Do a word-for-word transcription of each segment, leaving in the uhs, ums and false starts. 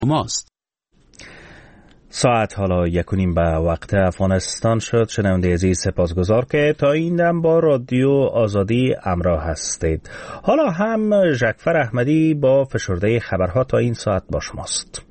ماست. ساعت حالا یک و نیم به وقت افغانستان شد. شنونده عزیز سپاسگزار که تا این دم با رادیو آزادی همراه هستید. حالا هم ژکفر احمدی با فشرده خبرها تا این ساعت با شماست.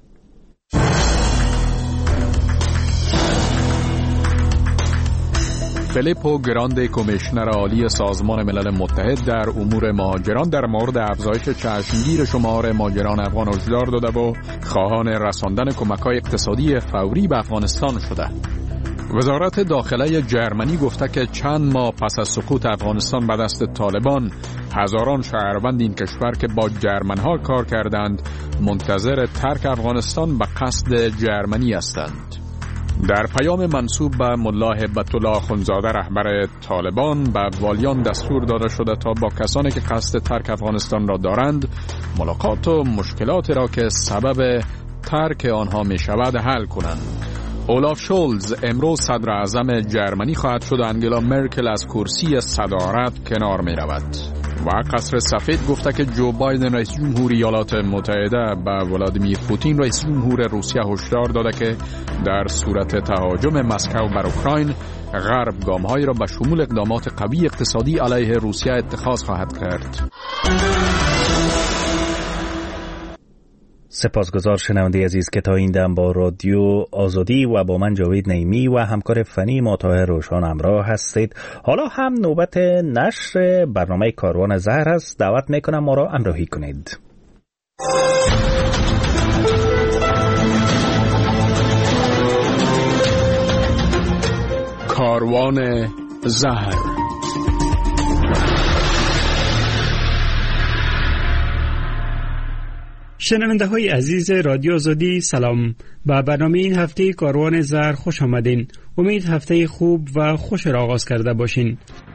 فیلیپو گراندی کمیشنر عالی سازمان ملل متحد در امور مهاجران در مورد افزایش چشمگیر شمار مهاجران افغان هشدار داده و خواهان رساندن کمک‌های اقتصادی فوری به افغانستان شده. وزارت داخله جرمنی گفته که چند ماه پس از سقوط افغانستان به دست طالبان، هزاران شهروند این کشور که با جرمن‌ها کار کردند منتظر ترک افغانستان به قصد جرمنی هستند. در پیام منسوب به ملا هیبت الله اخندزاده رهبر طالبان به والیان دستور داده شده تا با کسانی که قصد ترک افغانستان را دارند ملاقات و مشکلات را که سبب ترک آنها می شود حل کنند. اولاف شولز امروز صدر اعظم جرمنی خواهد شد. انگلا مرکل از کرسی صدارت کنار می رود و قصر سفید گفته که جو بایدن رئیس جمهور ایالات متحده به ولادیمیر پوتین رئیس جمهور روسیه هشدار داده که در صورت تهاجم مسکو بر اوکراین غرب گام‌هایی را به شمول اقدامات قوی اقتصادی علیه روسیه اتخاذ خواهد کرد. سپاسگزار شنونده عزیز که تا این دم با رادیو آزادی و با من جاوید نعیمی و همکار فنی ما طاهر روشان همراه هستید. حالا هم نوبت نشر برنامه کاروان زهر است. دعوت میکنم ما را همراهی کنید. کاروان زهر. شنونده های عزیز رادیو آزادی سلام. با برنامه این هفته کاروان زهر خوش آمدین. امید هفته خوب و خوش را آغاز کرده باشین.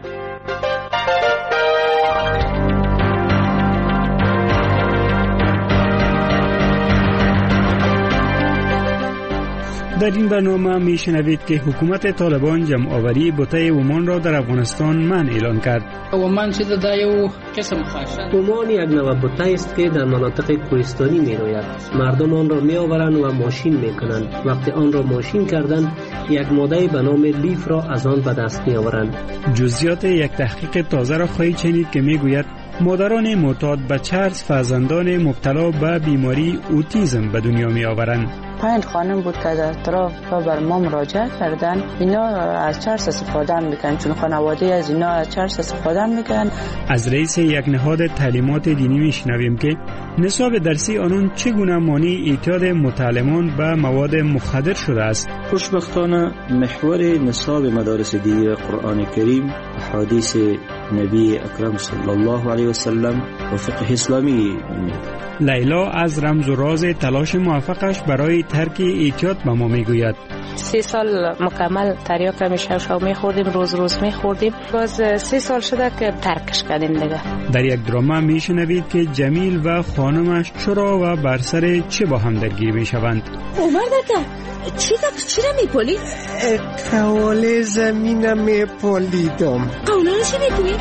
در این برنامه می شنوید که حکومت طالبان جمع آوری بوته ومان را در افغانستان منع اعلان کرد. ومان چې د یو قسم خاصه ومان یک نوع بوته است که در مناطق کوهستانی می روید. مردم آن را می آورند و ماشین می کنند. وقتی آن را ماشین کردند یک ماده به نام لیف را از آن به دست می آورند. جزئیات یک تحقیق تازه را خواهید شنید که می گوید مادران معتاد به چرس فرزندان مبتلا به بیماری اوتیسم به دنیا می آورند. پنج خانم بود که در اطراف بر ما مراجعه کردن. اینا از چرس استفاده میکنن، چون خانواده از اینا از چرس استفاده میکنن. از رئیس یک نهاد تعلیمات دینی میشنویم که نصاب درسی آنون چگونه مانع اعتیاد متعلمان به مواد مخدر شده است. خوشبختانه محور نصاب مدارس دینی قرآن کریم، احادیث نبی اکرم صلی الله علیه و سلم و فقه اسلامی. لیلا از رمز و راز تلاش موفقش برای ترک اعتیاد به ما میگوید. سه سال مکمل تریاک را میشه شو میخوردیم، روز روز میخوردیم. باز سه سال شده که ترکش کردیم دیگه. در یک دراما میشنوید که جمیل و خانمش چرا و بر سر چه با هم درگیر میشوند. عمر دکتر چی دکتر چی را میپولی؟ قوال زمینم میپولیدم. قولا چی میپولی؟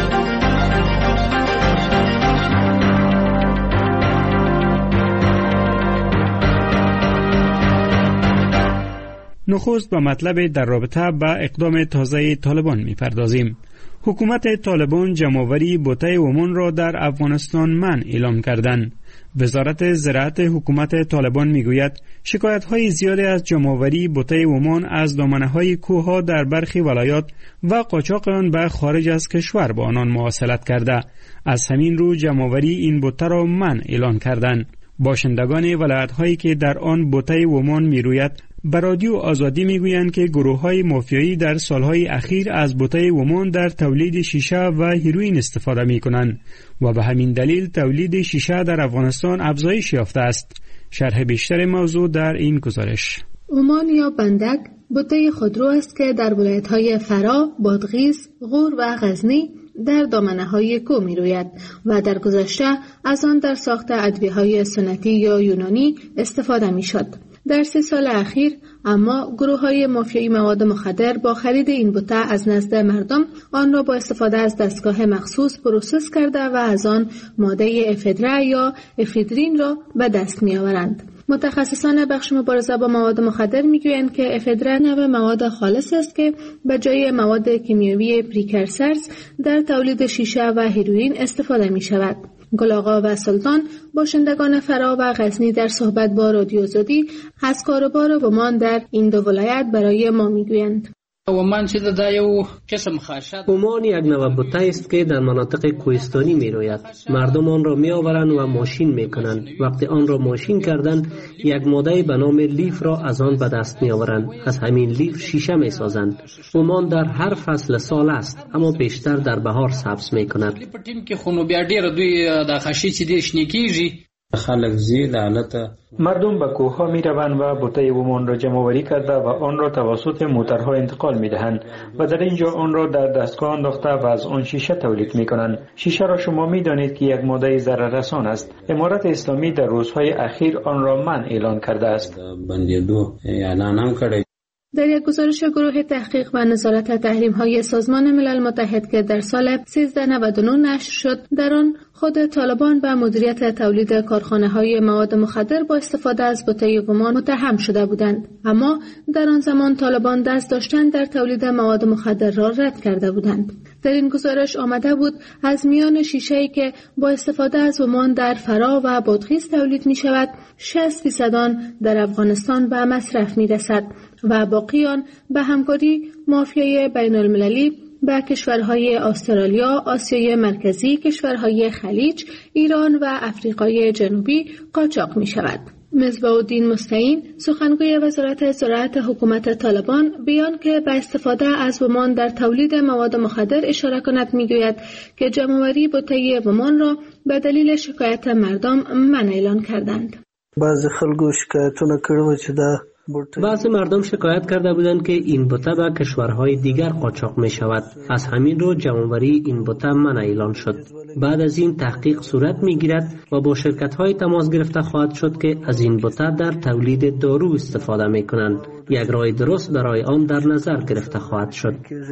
نخست به مطلب در رابطه با اقدام تازه طالبان میپردازیم. حکومت طالبان جمع‌آوری بوته ومان را در افغانستان منع اعلام کردند. وزارت زراعت حکومت طالبان میگوید شکایت‌های زیادی از جمع‌آوری بوته ومان از دامنه‌های کوه‌ها در برخی ولایات و قاچاق آن به خارج از کشور با آنان مواصلت کرده. از همین رو جمع‌آوری این بوته را منع اعلان کردند. باشندگان ولایت‌هایی که در آن بوته ومان میروید به رادیو آزادی میگویند که گروه‌های مافیایی در سالهای اخیر از بوته ومان در تولید شیشه و هیروئین استفاده می‌کنند و به همین دلیل تولید شیشه در افغانستان افزایش یافته است. شرح بیشتر موضوع در این گزارش. ومان یا بندک بوته خودرو است که در ولایت‌های فرا، بادغیس، غور و غزنی در دامنه‌های کوه می‌روید و در گذشته از آن در ساخت ادویه‌های سنتی یا یونانی استفاده می‌شد. در سه سال اخیر اما گروه‌های مافیایی مواد مخدر با خرید این بوته از نزد مردم آن را با استفاده از دستگاه مخصوص پروسس کرده و از آن ماده افدرا یا افیدرین را به دست می‌آورند. متخصصان بخش مبارزه با مواد مخدر میگویند که افدرین نوع مواد خالص است که به جای مواد کیمیایی پریکرسرز در تولید شیشه و هیروئین استفاده می شود. گلاغا و سلطان باشندگان فرا و غزنی در صحبت با رادیو آزادی از کاروبار ومان در این دو ولایت برای ما میگویند. ومان چې دا یو قسم خاشد ومان یک نوع بوته است که در مناطق کوهستانی می روید. مردم آن را می آورند و ماشین می کنند. وقتی آن را ماشین کردند یک ماده به نام لیف را از آن به دست می آورند. از همین لیف شیشه می سازند. ومان در هر فصل سال است اما بیشتر در بهار سبز می کند. پټیم کې خونو بیا ډیر دوی د خشی چې د شنی کیږي. خلق زیر حالت مردم به کوه ها می روند و بوته ومان را جمع آوری کرده و آن را توسط موترها انتقال می دهند و در اینجا آن را در دستگاه انداخته و از آن شیشه تولید می کنند. شیشه را شما می دانید که یک ماده ضرر رسان است. امارت اسلامی در روزهای اخیر آن را منع اعلان کرده است. بندیدو اعلان هم کرده. در یک گزارش گروه تحقیق و نظارت تحریم‌های سازمان ملل متحد که در سال سیزده نود و نه نشر شد، در آن خود طالبان به مدیریت تولید کارخانه‌های مواد مخدر با استفاده از بوته ومان متهم شده بودند، اما در آن زمان طالبان دست داشتن در تولید مواد مخدر را رد کرده بودند. در این گزارش آمده بود از میان شیشه‌ای که با استفاده از ومان در فرا و بادغیس تولید می شود، شصت درصد آن در افغانستان به مصرف می رسد و باقی آن به همکاری مافیای بین المللی به کشورهای استرالیا، آسیای مرکزی، کشورهای خلیج، ایران و افریقای جنوبی قاچاق می شود. مصباح الدین مستعین، سخنگوی وزارت زراعت حکومت طالبان، بیان که به استفاده از ومان در تولید مواد مخدر اشاره کند میگوید که جمع‌آوری بوته ومان را به دلیل شکایت مردم منع اعلان کردند. بعضی خلکو شکایتونه کړو چې دا بعضی مردم شکایت کرده بودند که این بوته به کشورهای دیگر قاچاق می شود. از همین رو جمع‌آوری این بوته منع اعلان شد. بعد از این تحقیق صورت می گیرد و با شرکت های تماس گرفته خواهد شد که از این بوته در تولید دارو استفاده می کنند. یک راه درست برای آن در نظر گرفته خواهد شد.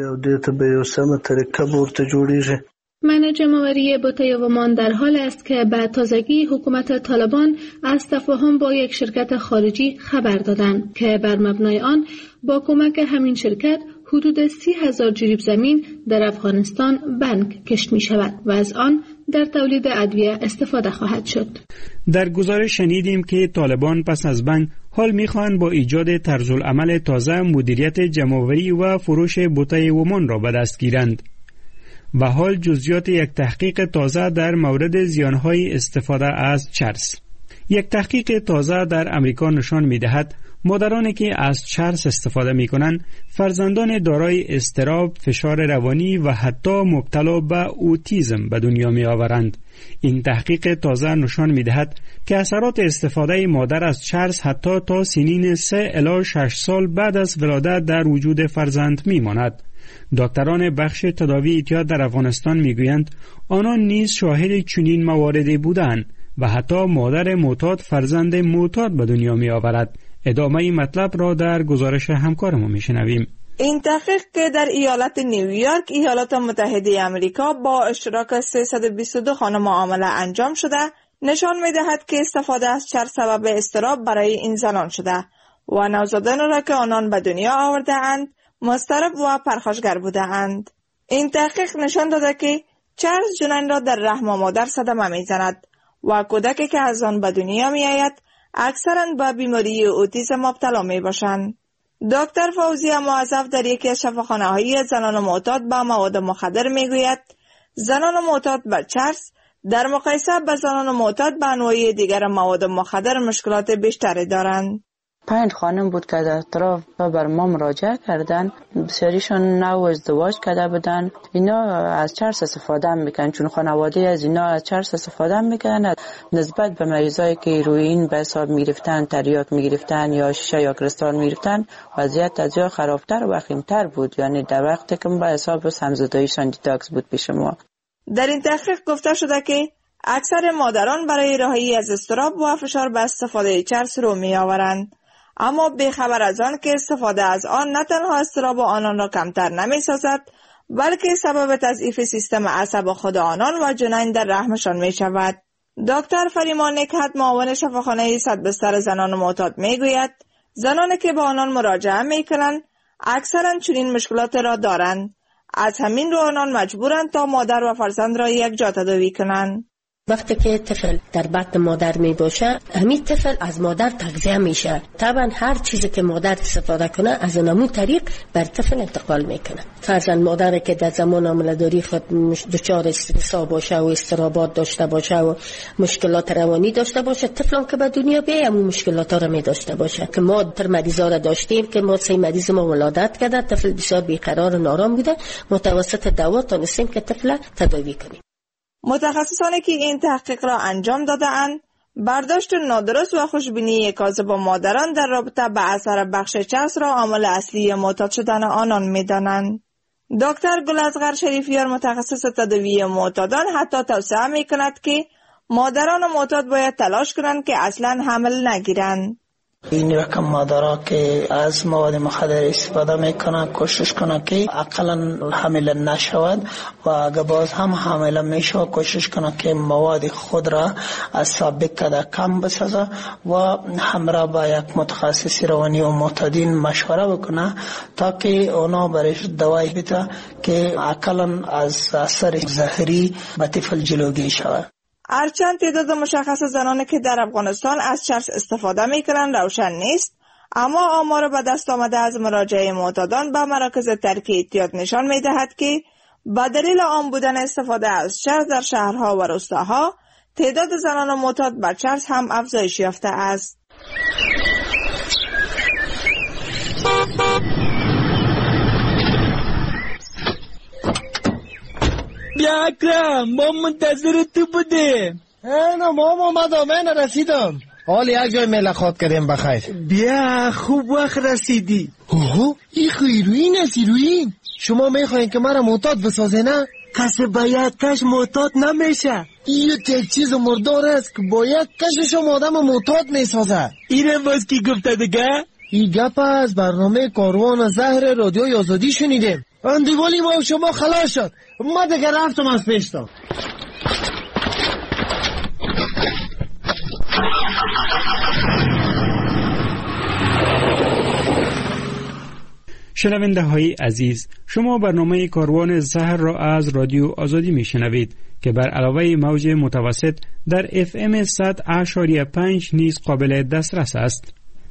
منع جمع‌آوری بوته ومان در حال است که به تازگی حکومت طالبان از تفاهم با یک شرکت خارجی خبر دادند که بر مبنای آن با کمک همین شرکت حدود سی هزار جریب زمین در افغانستان بنگ کشت می شود و از آن در تولید ادویه استفاده خواهد شد. در گزارش شنیدیم که طالبان پس از بنگ حال می‌خواهند با ایجاد طرزالعمل تازه مدیریت جمع‌آوری و فروش بوته ومان را به دست گیرند. و حال جزئیات یک تحقیق تازه در مورد زیانهای استفاده از چرس. یک تحقیق تازه در امریکا نشان می‌دهد مادرانی که از چرس استفاده می‌کنند فرزندان دارای اضطراب، فشار روانی و حتی مبتلا به اوتیسم به دنیا می‌آورند. این تحقیق تازه نشان می‌دهد که اثرات استفاده مادر از چرس حتی تا سنین سه الی شش سال بعد از ولادت در وجود فرزند می‌ماند. دکتران بخش تداوی اعتیاد در افغانستان میگویند آنان نیز شاهد چنین مواردی بودند و حتی مادر معتاد فرزند معتاد به دنیا می آورد. ادامه این مطلب را در گزارش همکارمون میشنویم. این تحقیق که در ایالت نیویورک، ایالات متحده آمریکا با اشتراک سیصد و بیست و دو خانه معامله انجام شده، نشان می‌دهد که استفاده از چرس سبب اضطراب برای این زنان شده و نوزادان را که آنان به دنیا آورده اند مضطرب و پرخاشگر بوده اند. این تحقیق نشان داده که چرس جنین را در رحم مادر صدمه می زند و کودکی که از آن به دنیا می آید اکثرا به بیماری اوتیسم مبتلا می باشند. دکتر فوزیه معظف در یکی از شفاخانه های زنان معتاد به مواد مخدر می گوید زنان معتاد به چرس در مقایسه به زنان معتاد به انواع دیگر مواد مخدر مشکلات بیشتری دارند. پنج خانم بود که در اطراف بر ما مراجعه کردن، بسیاریشان نو ازدواج کرده بودن. اینا از چرس استفاده میکنن، چون خانواده از اینا از چرس استفاده میکنن. نسبت به مریضایی که هیروئین به حساب میگرفتن، تریاک میگرفتن یا شیشه یا کریستال میگرفتن، وضعیت از جا خرابتر و وخیمتر بود. یعنی در وقتی که به حساب سمزداییشان دیتاکس بود پیش ما. در این تحقیق گفته شده که اکثر مادران برای رهایی از اضطراب و فشار به استفاده چرس رو میآورند، اما بی‌خبر از آن که استفاده از آن نه تنها اضطراب آنان را کمتر نمی‌سازد، بلکه سبب تضعیف سیستم عصب خود آنان و جنین در رحمشان می شود. دکتر فریمان نکهت معاون شفاخانه صد بستر زنان معتاد میگوید زنانی که به آنان مراجعه میکنند اکثرا چنین مشکلات را دارند. از همین رو آنان مجبورند تا مادر و فرزند را یک جا تداوی کنند. وقتی که طفل در بطن مادر می باشه همین طفل از مادر تغذیه میشه. طبعا هر چیزی که مادر استفاده کنه از همون طریق بر طفل انتقال میکنه. فرزند مادری که در زمان حامله‌داری خود دچار استرس باشه و اضطرابات داشته باشه و مشکلات روانی داشته باشه، طفلان که به دنیا بیاید همون مشکلات ها را می داشته باشه. که ما در مریضا را داشتیم که ما سه مریض ما ولادت کرده، طفل بسیار بیقرار و نارام بوده، متوسط دوا تونستیم که طفل تداوی کنیم. متخصصانی که این تحقیق را انجام داده‌اند برداشت نادرست و خوشبینی کاذب با مادران در رابطه به اثر بخش چسب را عامل اصلی معتاد شدن آنان می‌دانند. دکتر گلازغر شریفیار متخصص تداوی معتادان حتی توصیه می‌کند که مادران معتاد باید تلاش کنند که اصلاً حمل نگیرند. این رقم مادرها که از مواد مخدر استفاده میکنن کوشش کنن که اقلا حامل نشود و اگر باز هم حامل میشه کوشش کنن که مواد خود را از سابق کده کم بسازه و همراه با یک متخصص روانی و معتادین مشوره بکنه تا که اونا برایش دوای بده که اقلا از اثر زهری به طفل جلوگیری شود. هرچند تعداد مشخص زنانی که در افغانستان از چرس استفاده میکنند روشن نیست، اما آمار به دست آمده از مراجعه معتادان به مراکز ترک اعتیاد نشان میدهد که به دلیل عام بودن استفاده از چرس در شهرها و روستاها تعداد زنان معتاد بر چرس هم افزایش یافته است. بیا اکرم، ما منتظر تو بودیم. اینا ما اومدم، من رسیدم. حال یک جای ملاقات کردیم بخیر. بیا خوب وقت رسیدی. اوه این خیروین است ایروین. شما میخواین که مرا معتاد بسازه نه؟ کسی باید کش معتاد نمیشه. این یک چیز مردار است که باید کشش آدم معتاد میسازه. اینم باز کی گفته دیگه؟ این گپ از برنامه کاروان زهر رادیوی آزادی شنیدیم. اندیوالی ما شما خلاص شد. ما دیگه رفتم از پیشتا. شنونده های عزیز، شما برنامه کاروان زهر را از رادیو آزادی می شنوید که بر علاوه موج متوسط در اف ام صد اشاریه پنج نیز قابل دسترس است.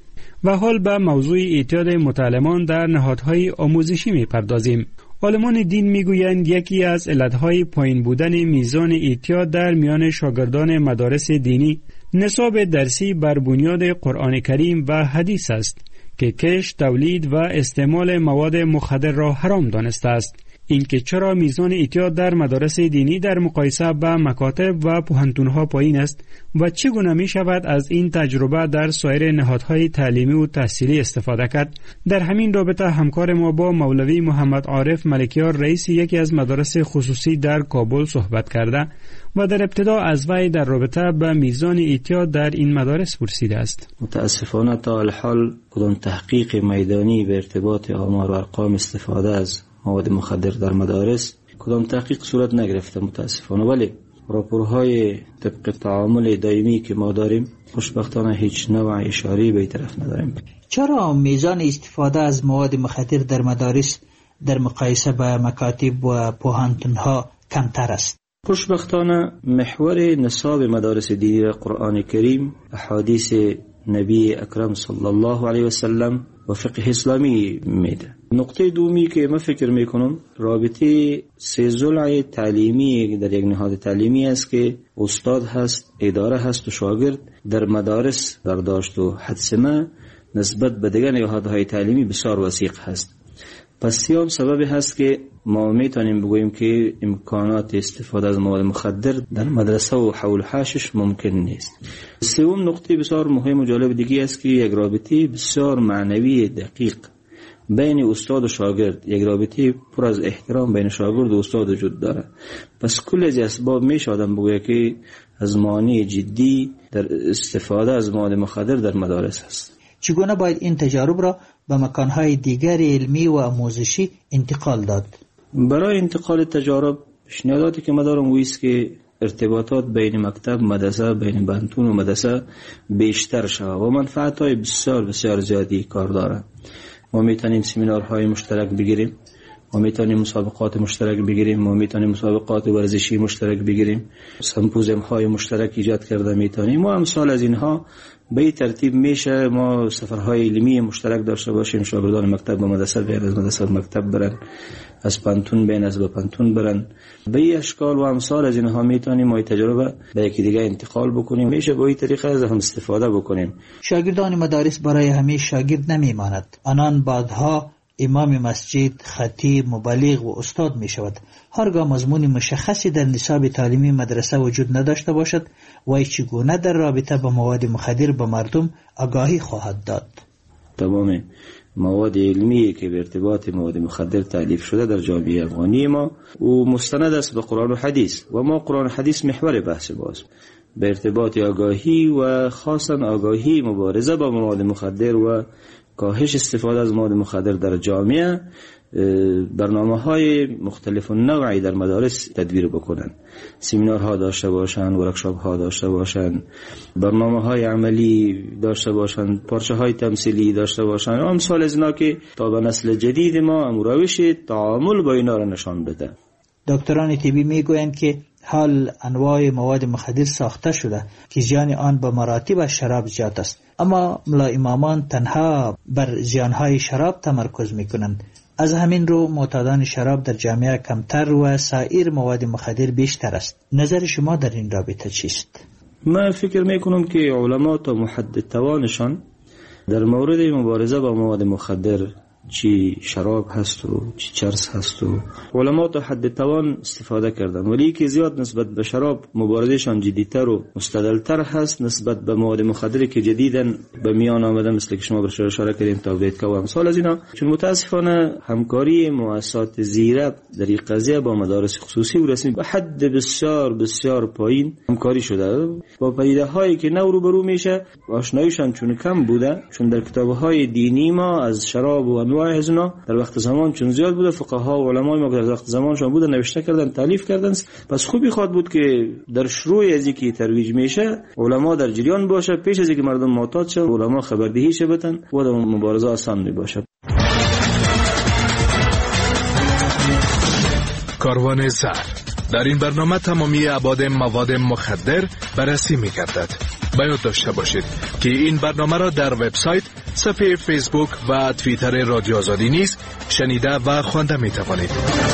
و حال به موضوع اعتیاد متعلمان در نهادهای آموزشی می پردازیم. عالمان دین می گویند یکی از علتهای پایین بودن میزان اعتیاد در میان شاگردان مدارس دینی نصاب درسی بر بنیاد قرآن کریم و حدیث است که کشت، تولید و استعمال مواد مخدر را حرام دانسته است. اینکه چرا میزان اعتیاد در مدارس دینی در مقایسه با مکاتب و پوهنتون‌ها پایین است و چگونه می شود از این تجربه در سایر نهادهای تعلیمی و تحصیلی استفاده کرد؟ در همین رابطه همکار ما با مولوی محمد عارف ملکیار رئیس یکی از مدارس خصوصی در کابل صحبت کرده و در ابتدا از وی در رابطه به میزان اعتیاد در این مدارس پرسیده است. متاسفانه تا الحال کدام تحقیق میدانی به ارتباط آمار و ارقام استفاده از مواد مخدر در مدارس کدام تحقیق صورت نگرفته متاسفانه، ولی راپورهای طبق تعامل دائمی که ما داریم خوشبختانه هیچ نوع اشاره به این طرف نداریم. چرا میزان استفاده از مواد مخدر در مدارس در مقایسه با مکاتب و پوهنتون‌ها کمتر است؟ خوشبختانه محور نصاب مدارس دینی قرآن کریم، احادیث نبی اکرم صلی الله علیه و سلم و فقه اسلامی میده. نقطه دومی که من فکر میکنم رابطه سه ضلع تعلیمی در یک نهاد تعلیمی است که استاد هست، اداره هست و شاگرد در مدارس برداشت و حدس ما نسبت به دیگر نهادهای تعلیمی بسیار وثیق هست. پس سیام سبب هست که ما میتونیم بگوییم که امکانات استفاده از مواد مخدر در مدرسه و حول حاشش ممکن نیست. سوم نقطه بسیار مهم و جالب دیگه است که یک رابطه بسیار معنوی دقیق بین استاد و شاگرد، یک رابطه پر از احترام بین شاگرد و استاد وجود داره. پس کل از اسباب میشه آدم بگوید که از مانع جدی در استفاده از مواد مخدر در مدارس هست. چگونه باید این تجارب را به مکانهای دیگر علمی و آموزشی انتقال داد؟ برای انتقال تجارب پیشنهاداتی که ما دارم ویست که ارتباطات بین مکتب مدرسه، بین بنتون و مدرسه بیشتر شود و منفعت های بسیار بسیار زیادی کار داره. ما میتونیم سمینارهای مشترک بگیریم، ما میتونیم مسابقات مشترک بگیریم، ما میتونیم مسابقات ورزشی مشترک بگیریم، سمپوزیوم های مشترک ایجاد کرده میتونیم. ما امثال از اینها به این ترتیب میشه ما سفرهای علمی مشترک داشته باشیم، شاگردان مکتب و مدرسه بین از مدرسه و مکتب برن، از پنتون بین از به پنتون برن. به این اشکال و امثال از اینها میتونیم ما تجربه به یکی دیگه انتقال بکنیم، میشه با این طریقه از هم استفاده بکنیم. شاگردان مدارس برای همیشه شاگرد نمیماند، آنان بعدها امام مسجد، خطیب، مبلغ و استاد می شود. هرگاه مضمون مشخصی در نصاب تعلیمی مدرسه وجود نداشته باشد، وی چگونه در رابطه با مواد مخدر به مردم آگاهی خواهد داد؟ تمام مواد علمی که به ارتباط مواد مخدر تألیف شده در جامعه افغانی ما و مستند است به قرآن و حدیث و ما قرآن و حدیث محور بحث باز به ارتباط آگاهی و خاصا آگاهی مبارزه با مواد مخدر و کاهش استفاده از مواد مخدر در جامعه. برنامه های مختلف و نوعی در مدارس تدبیر بکنن، سمینارها داشته باشن، ورکشاپ ها داشته باشن، برنامه های عملی داشته باشن، پارچه های تمثیلی داشته باشن و امثال از اینا که تا به نسل جدید ما روش تعامل با اینا را نشان بده. دکتران طبی میگویند که حال انواع مواد مخدر ساخته شده که زیان آن به مراتب شراب زیاد است، اما ملا امامان تنها بر زیانهای شراب تمرکز میکنند. از همین رو معتادان شراب در جامعه کمتر و سایر مواد مخدر بیشتر است. نظر شما در این رابطه چیست؟ من فکر میکنم که علما تا محدد توانشان در مورد مبارزه با مواد مخدر، چی شراب هست و چی چرس هست و علما تا حد توان استفاده کردن، ولی که زیاد نسبت به شراب مبارزهشان جدیتر و مستدلتر هست نسبت به مواد مخدری که جدیدن به میان آمده، مثل که شما برش اشاره کردین تابلیت و امثال از اینا. چون متاسفانه همکاری مؤسسات زیره در این قضیه با مدارس خصوصی و رسمی به حد بسیار بسیار پایین همکاری شده. با پدیده هایی که نو روبرو میشه آشناییشان چون کم بوده، چون در کتاب‌های دینی ما از شراب و انواع از اونا در وقت زمان چون زیاد بوده، فقها و علمای ما که در وقت زمانشان بوده نوشته کردن، تالیف کردن. پس خوبی خواد بود که در شروع از اینکه ترویج میشه علما در جریان باشه، پیش از اینکه مردم معتاد شن علما خبردهی شه بتن و در مبارزه آسان می باشه. کاروان زهر در این برنامه تمامی ابعاد مواد مخدر بررسی می‌گردد. باید داشته باشید که این برنامه را در وبسایت، صفحه فیسبوک و توییتر رادیو آزادی نیز شنیده و خوانده می‌توانید.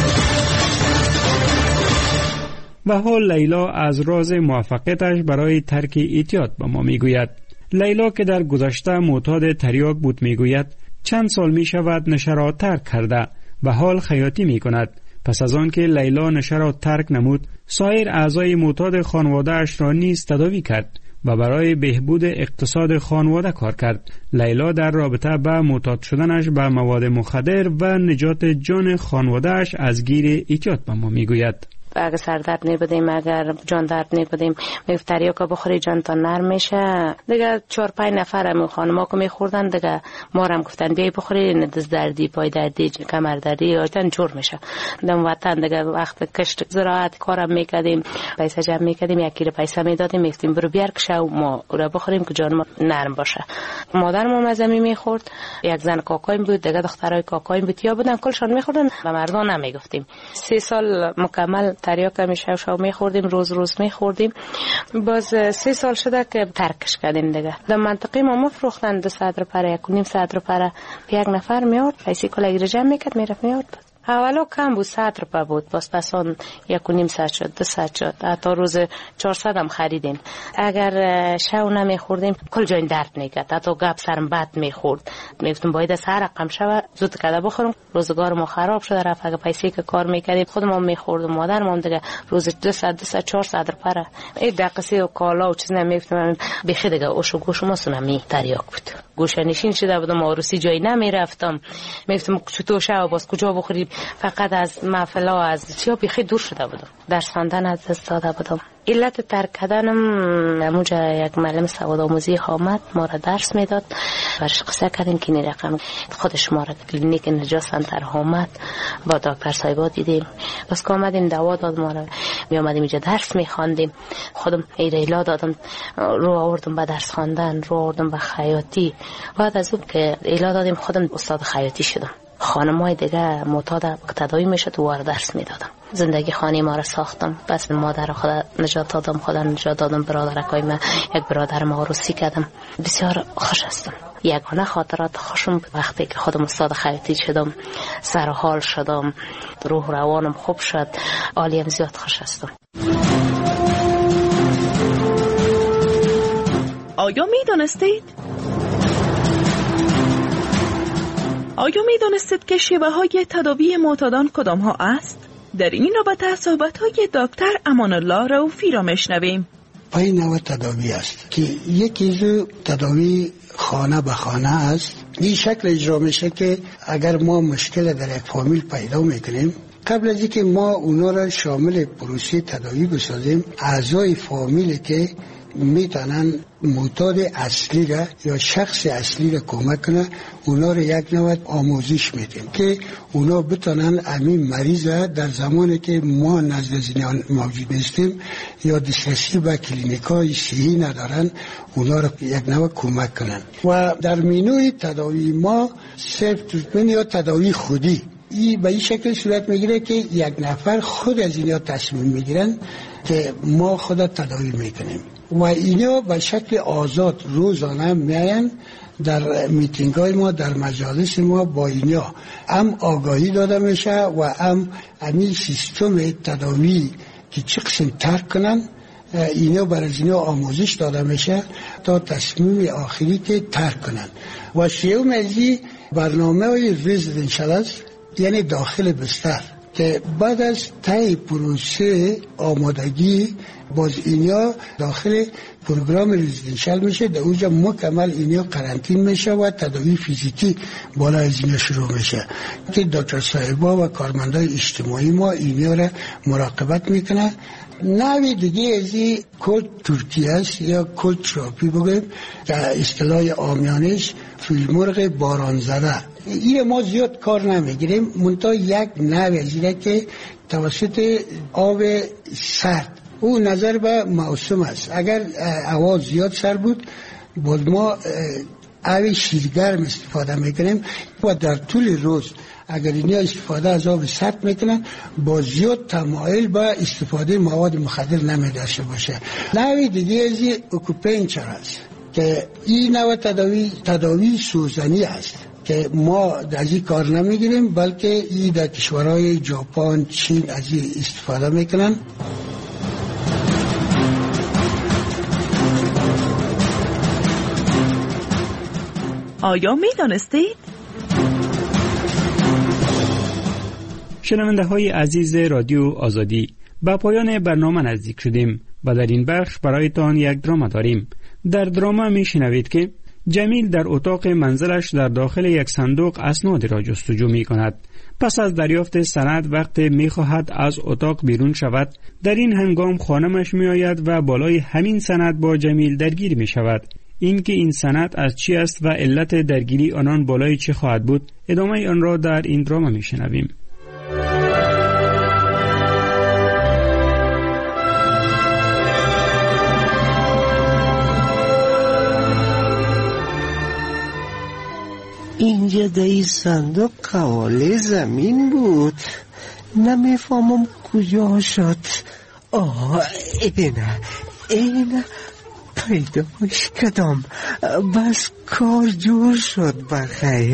و حال لیلا از راز موفقیتش برای ترک اعتیاد به ما میگوید. لیلا که در گذشته معتاد تریاک بود میگوید چند سال می شود نشه را ترک کرده و حال خیاطی می کند. پس از آن که لیلا نشه را ترک نمود، سایر اعضای معتاد خانواده اش را نیز تداوی کرد و برای بهبود اقتصاد خانواده کار کرد. لیلا در رابطه با معتاد شدنش به مواد مخدر و نجات جان خانواده اش از گیر اعتیاد به ما میگوید. اگه سردرد نبودیم، اگر جان درد نبودیم، میگفت تریاکا بخوری جان تا نرم میشه. دیگه چهار پنج نفر هم خانما که میخوردن دیگه ما هم گفتن بیای بخوری، دست دردی، پای دردی، کمر دردی آتن جور میشه. دم وطن دیگه وقت کشت زراعت کارم میکردیم، پیسه جمع میکردیم، یک کیلو پیسه میدادیم، میگفتیم برو بیار که شو ما را بخوریم که جان ما نرم باشه. مادرم مزمی میخورد، یک زن کاکایم بود، دیگه دخترای کاکایم بود یا بودن کلشان میخوردن، به مردان نمیگفتیم. سه سال مکمل تریاک میشه شو میخوردیم، روز روز میخوردیم. باز سه سال شده که ترکش کردیم دیگه. در منطقه ما مفروختن دو صدر پره، یک و نیم صدر پره یک نفر میاد، پیسی کلا جمع میکرد میرفت میاد. اولا کم بود، صد روپه بود، باز پس آن یک و نیم صد شد، دو صد شد، حتی روز چهارصد هم خریدیم. اگر شو نمیخوردیم کل جای درد میکرد، حتی گپ سرم بد میخورد. میگفتم باید از هر رقم شوه زود کده بخورم. روزگار ما خراب شده رفت. اگه پیسی که کار میکردیم خودم میخوردم، مادرم هم دیگه روز دو صد دو صد چهارصد روپه این دقیقه و کالا و چیز نمیفتم بخی دیگه. اوشو گوش ما سونمی تریاک بود، گوشه نشین شده بودم، عروسی جایی نمیرفتم. میگفتم چطور شو باز کجا بخوریم، فقط از محفلا از چیا بیخی دور شده بودم، درس خواندن از دست داده بودم. علت ترک کردنم اونجا یک معلم سواد آموزی آمد ما را درس میداد، سفارش قصه کردیم که این رقم خودش ما را کلینیک نجات سنتر آمد با دکتر صاحبا دیدیم. بس که آمدیم دوا داد ما را، می آمدیم اینجا درس می خواندیم. خودم ایریلا دادم، رو آوردم به درس خواندن، رو آوردم به خیاطی. بعد از اون که ایلا دادیم خودم استاد خیاطی شدم. خانم‌های دیگه معتاد تداوی میشد و وارد درس میدادم. زندگی خانه ما را ساختم. بس مادر خدا نجات دادم، خدا نجات دادم. برادرکای ما، یک برادر ما عروسی کردم. بسیار خوش هستم. یگانه خاطرات خوشم وقتی که خودم استاد خیاطی شدم، سر و حال شدم، روح روانم خوب شد، عالیم زیاد خوش هستم. آیا می دانستید؟ آیا می دانستید که شیوه های تداوی معتادان کدام ها است؟ در این رابطه صحبت های دکتر امان الله رؤوفی را میشنویم. پای نوع تداوی است که یکی تداوی خانه به خانه است. این شکل اجرا میشه که اگر ما مشکل در یک فامیل پیدا میکنیم، قبل از اینکه ما اونا را شامل پروسه تداوی بسازیم، اعضای فامیل که میتونن معتاد اصلی را یا شخص اصلی را کمک کنه، اونا را یک نوع آموزش میدیم که اونا بتونن امین مریض را در زمانی که ما نزد زنیان موجود نیستیم یا دسترسی به کلینیکای صحی ندارن، اونا را یک نوع کمک کنن. و در مینوی تداوی ما صرف تریتمنت یا تداوی خودی این به این شکل صورت میگیره که یک نفر خود از اینا تصمیم میگیرن که ما خود تداوی میکنیم و اینا به شکل آزاد روزانه میاین در میتینگ های ما، در مجالس ما. با اینا هم آگاهی داده میشه و هم همین سیستم تداوی که چه قسم ترک کنن، اینا برای اینا آموزش داده میشه تا تصمیم آخری که ترک کنن. و سیوم ازی برنامه های رزیدنشال است، یعنی داخل بستر، که بعد از طی پروسه آمادگی باز اینا داخل پروگرام رزیدنشال میشه. در اونجا مکمل اینا قرنطین میشه و تداوی فیزیکی بالا از اینا شروع میشه که دکتر صاحبا و کارمندای اجتماعی ما اینا را مراقبت میکنه. نوی دیگه از این کد ترکیه است یا کد تراپی بگویم که اصطلاح عامیانش فیلمرغ باران زده. این ما زیاد کار نمیگیریم، منتها یک نوی از اینه که توسط آب سرد، او نظر به موسم است. اگر هوا زیاد سرد بود باز ما آب شیرگرم استفاده میکنیم و در طول روز اگر اینا استفاده از آب سرد میکنن با زیاد تمایل به استفاده مواد مخدر نمیداشته باشه. نوع دیگه از این اکوپنچر است که این نوع تداوی تداوی سوزنی است که ما از این کار نمیگیریم، بلکه این در کشورهای ژاپن، چین از این استفاده میکنن. آیا می دانستید؟ شنونده های عزیز رادیو آزادی، به پایان برنامه نزدیک شدیم و در این بخش برایتان یک دراما داریم. در دراما می شنوید که جمیل در اتاق منزلش در داخل یک صندوق اسنادی را جستجو می کند. پس از دریافت سند وقتی می خواهد از اتاق بیرون شود، در این هنگام خانمش می آید و بالای همین سند با جمیل درگیر می شود. اینکه این سند از چی است و علت درگیری آنان بالای چه خواهد بود، ادامه آن را در این دراما می شنویم. اینجا در این صندوق قواله زمین بود، نمیفهمم کجا شد. آه اینه اینه پیداش کردم، بس کار جور شد بخیر.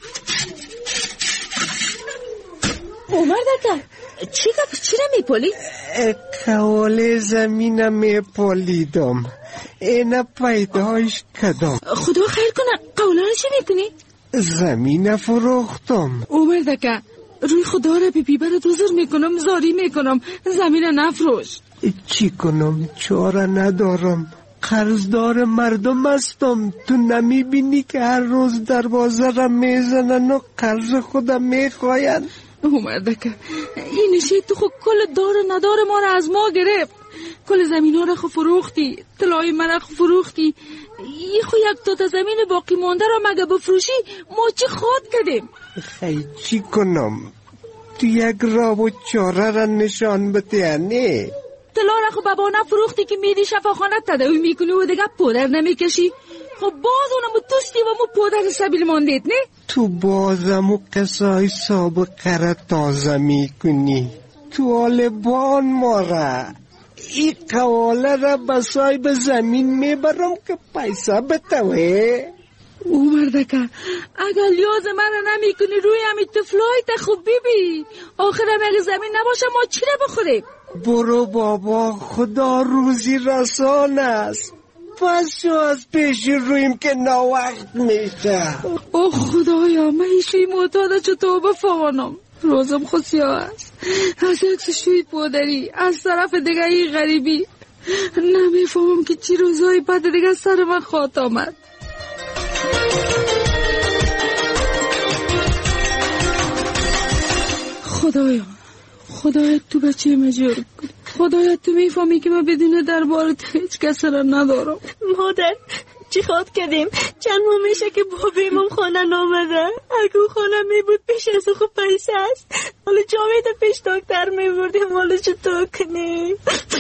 عمر دکتر چی گفت؟ چی را میپولی؟ قواله زمین میپولیدم، اینه پیداش کردم. خدا خیر کنه. قواله را چی میکنی؟ زمین فروختم. عمر دکتر روی خدا را بی بی برات عذر میکنم، زاری میکنم، زمین نفروش. چی کنم؟ چاره ندارم، قرضدار مردم هستم. تو نمیبینی که هر روز دروازه را میزنن و قرض خودم میخواین؟ عمر دکتر این شی تو خود کل دار ندار ما را از ما گرفت. کل زمین ها را خو فروختی، طلای من را خو فروختی. ای خو یک تا زمین باقی مانده را مگه بفروشی ما چی خود کردیم؟ خیلی چی کنم؟ تو یک راه و چاره را نشان بده نه؟ طلا را خو بابا نفروختی که میری شفاخانه تداوی میکنی و دیگه پودر نمیکشی. خب باز اونمو توستی و مو پودر سبیل ماندید نه؟ تو بازمو قصای سابقه را تازه میکنی. تو آلبان مارا ای قواله را بسای به زمین میبرم که پیسه بتوه. او مردکه اگر لیاز من را نمی کنی روی همی تفلای تا خوب بیبی آخرم اگه زمین نباشه ما چی را بخوریم؟ برو بابا خدا روزی رسان است. پس شو از پیش رویم که ناوقت میشه. او خدایا من ایشوی معتاده چطور بفهمانم. روزم خوصیا است از یک شوی پودری از طرف دیگه ای غریبی نمیفهمم که چی روزای بعد دیگه سر من خواهد آمد. خدایا خدایا تو بچه مجور کن. خدایا تو میفهمی که من بدون دربار تو هیچ کس را ندارم. مادر چی خواد کردیم؟ چند ماه میشه که بابیمم خانه نامده. اگه خانه میبود پیش از خوب پیسه است. حالا جاوید پیش دکتر میبردیم. حالا چطور کنیم؟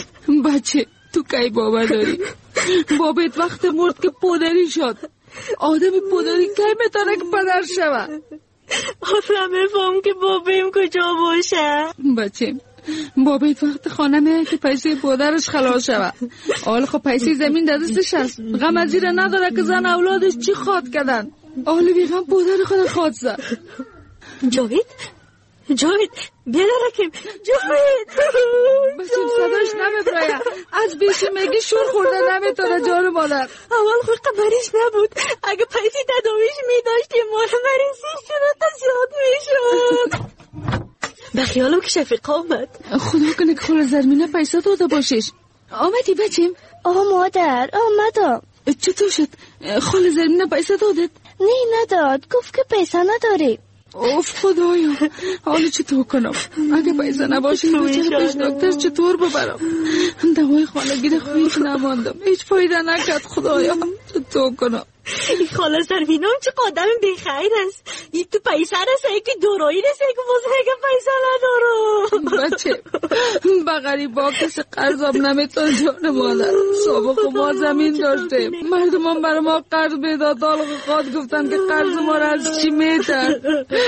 بچه تو کی بابا داری؟ بابت وقت مرد که پدری شد. آدم پدری کی میتونه که پدر شود؟ آفرا میفهم که بابیم کجا باشه. بچه بابت وقت خانه میه که پیسه پدرش خلاص شود. حالا خب پیسه زمین در دستش هست. غم از زیر نداره که زن اولادش چی خواد کردن. حالا بیغم پدر خود خواد زد. جاوید جاوید بیدارکیم. جاوید بچه صداش نمیبراید. از بیشی میگی شور خورده نمیتونه جان مادر. اول خود قبریش نبود. اگه پیسی تداویش میداشتیم مال مریضی شده تا زیاد میشد. بخیالم که شفیق آمد. خدا کنه که خال زرمینه پیسه داده باشش. آمدی بچیم؟ آه مادر آمدم. چطور شد؟ خال زرمینه پیسه دادت؟ نه نداد. گفت که پیسه نداری. اوف خدایا حالا چطور کنم؟ اگه پیسه نباشه بچه پیش دکتر چطور ببرم؟ دوای خانگی خویش نماندم. هیچ فایده نکرد. خدایا چطور کنم؟ این خاله زرمینم چه قادم بخیر است. این تو پیسه رسه که دورایی رسه که بازه اگه پیسه ندارم. بچه بغری با کسی قرضم نمیتون جان مادر. سابق ما زمین داشته. مردم هم برای ما قرض میداد. دالق خواد گفتن که قرض ما را از چی میتر.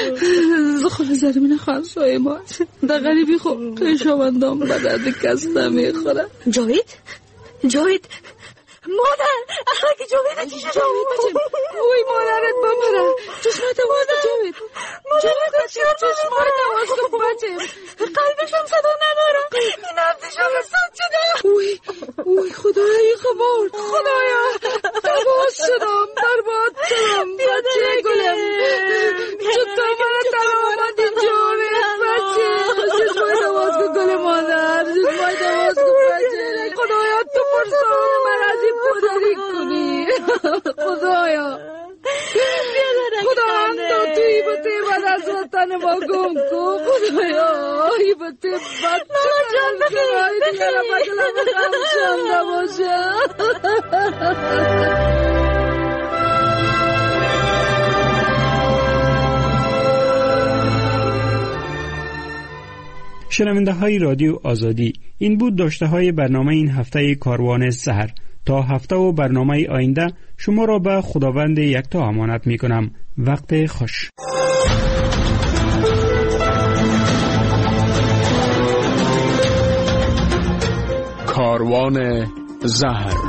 خاله زرمین خمسای ما در غریبی خوب خیشاوندام به درد کس نمیخوره. جاوید جاوید مادر اگه جاوید چی شد؟ جاوید بچه اوی مادرت بمره. چشمات واز جاوید جاوید بچه چشمات واز کن بچه. قلبشم صدا نداره. این عبدشم سد شده. اوی اوی خدای خبر. خدایا تباس شدم برباد شدم. بچه گلم چطور من تنها آمدی جاوید بچه. چشمات واز کن گل مادر. چشمات واز کن بچه. خدایا تو پرسان من از این پدری کنی. خدایا خدا هم تو توی بطه بد از وطن ما گم کن. خدایا ای بطه بد جان بخیر دیگر بدلم غم شنده باشه. شنونده های رادیو آزادی، این بود داشته های برنامه این هفته کاروان سحر. تا هفته و برنامه آینده شما را به خداوند یکتا امانت می کنم. وقت خوش. کاروان زهر.